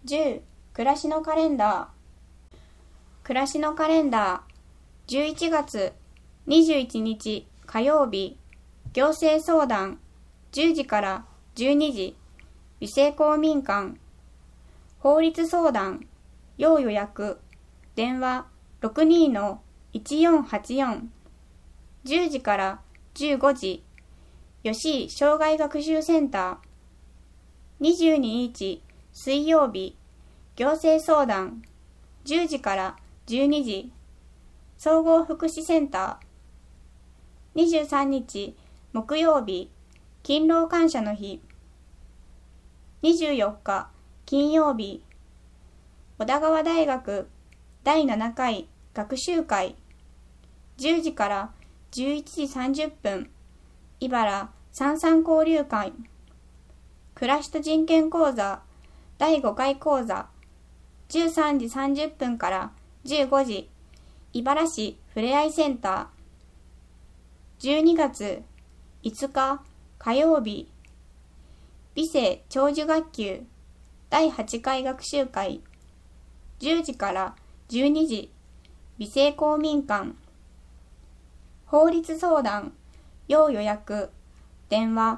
10、暮らしのカレンダー。暮らしのカレンダー。11月21日火曜日、行政相談、10時から12時、美生公民館。法律相談、要予約、電話62-1484。10時から15時、吉井障害学習センター。22日水曜日、行政相談、10時から12時、総合福祉センター。23日木曜日、勤労感謝の日。24日金曜日、小田川大学第7回学習会。10時から11時30分、茨三々交流会。暮らしと人権講座第5回講座。13時30分から15時、茨市ふれあいセンター。12月5日火曜日、美生長寿学級第8回学習会。10時から12時、美生公民館。法律相談、要予約、電話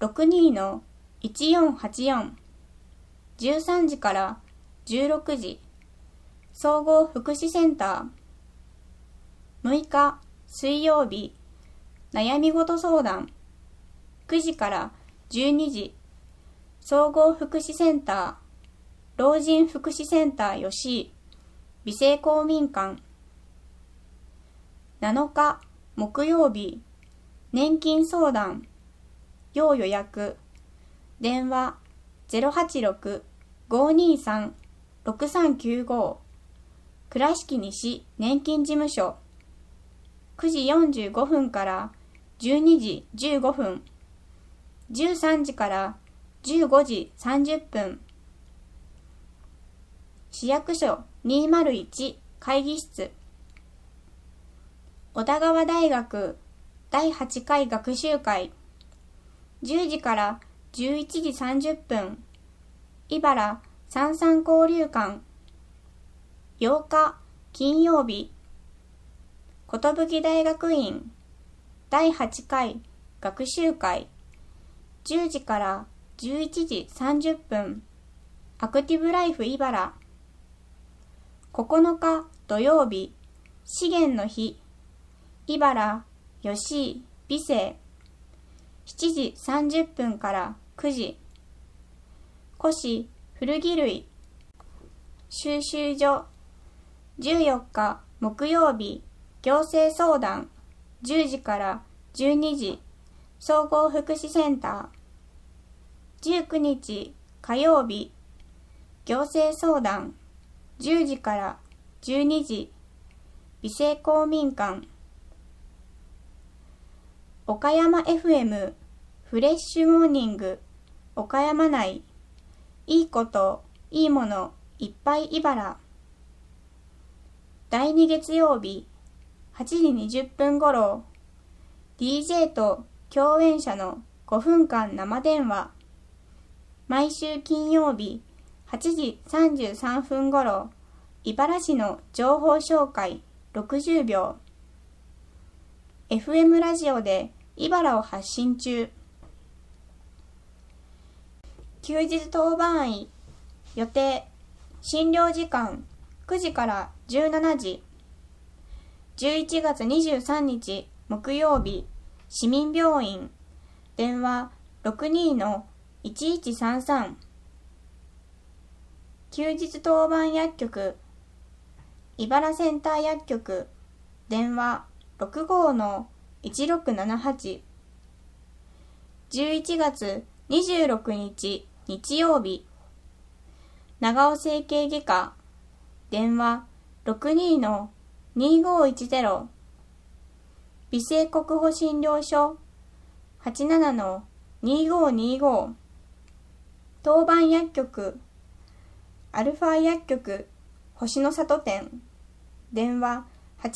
62-1484。13時から16時、総合福祉センター。6日水曜日、悩み事相談、9時から12時、総合福祉センター、老人福祉センター吉井、美生公民館。7日木曜日、年金相談、要予約、電話086-523-6395。倉敷西年金事務所。9時45分から12時15分、13時から15時30分。市役所201会議室。小田川大学第8回学習会。10時から11時30分、茨三々交流館。8日金曜日、寿大学院第8回学習会。10時から11時30分、アクティブライフ茨。9日土曜日、資源の日。茨吉井美生。7時30分から9時、古紙古着類収集所。14日木曜日、行政相談、10時から12時、総合福祉センター。19日火曜日、行政相談、10時から12時、美生公民館。岡山 FM フレッシュモーニング岡山内。いいこと、いいもの、いっぱい茨。第2月曜日、8時20分ごろ、DJ と共演者の5分間生電話。毎週金曜日、8時33分ごろ、茨市の情報紹介60秒。FM ラジオで茨を発信中。休日当番医予定。診療時間9時から17時。11月23日木曜日、市民病院。電話62-1133。休日当番薬局、茨センター薬局。電話65-1678。11月26日日曜日、長尾整形外科。電話62-2510。美生国保診療所 87-2525。当番薬局、アルファ薬局星の里店。電話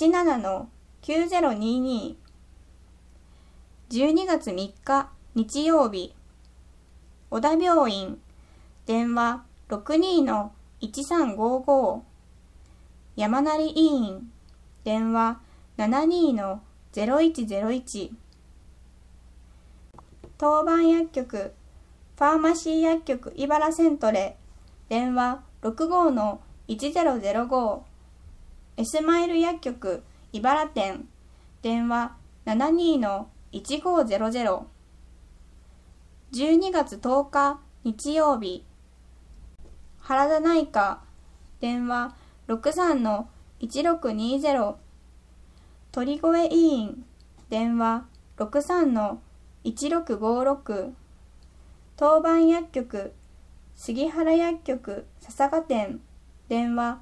87-9022。12月3日日曜日、小田病院。電話 62-1355山成委員電話 72-0101 当番薬局ファーマシー薬局茨セントレ電話 65-1005 エスマイル薬局茨店電話 72-1500 12月10日日曜日原田内科電話 63-1620 鳥越医院電話 63-1656 当番薬局杉原薬局笹賀店電話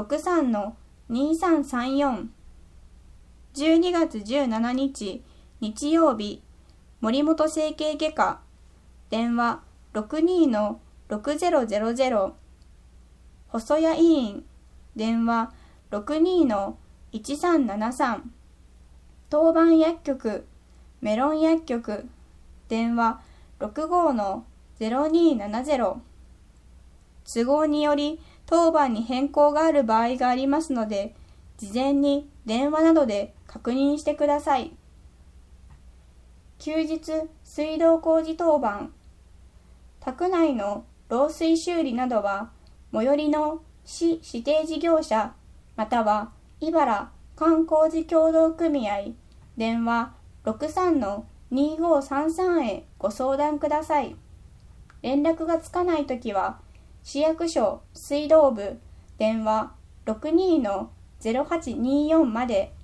63-2334 12月17日日曜日森本整形外科電話 62-6000 細谷医院電話 62-1373 当番薬局メロン薬局電話 65-0270 都合により当番に変更がある場合がありますので事前に電話などで確認してください。休日水道工事当番宅内の漏水修理などは最寄りの市指定事業者または茨管工事協同組合電話 63-2533 へご相談ください。連絡がつかないときは市役所水道部電話 62-0824 まで